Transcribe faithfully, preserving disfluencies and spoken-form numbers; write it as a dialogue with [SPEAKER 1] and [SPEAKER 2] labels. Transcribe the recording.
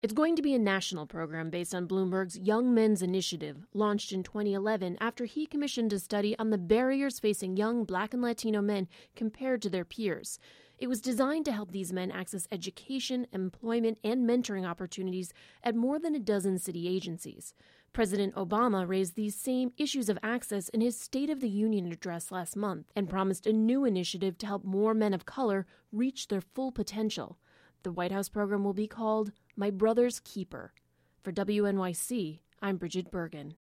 [SPEAKER 1] It's going to be a national program based on Bloomberg's Young Men's Initiative, launched in twenty eleven after he commissioned a study on the barriers facing young Black and Latino men compared to their peers. It was designed to help these men access education, employment, and mentoring opportunities at more than a dozen city agencies. President Obama raised these same issues of access in his State of the Union address last month and promised a new initiative to help more men of color reach their full potential. The White House program will be called My Brother's Keeper. For W N Y C, I'm Bridget Bergen.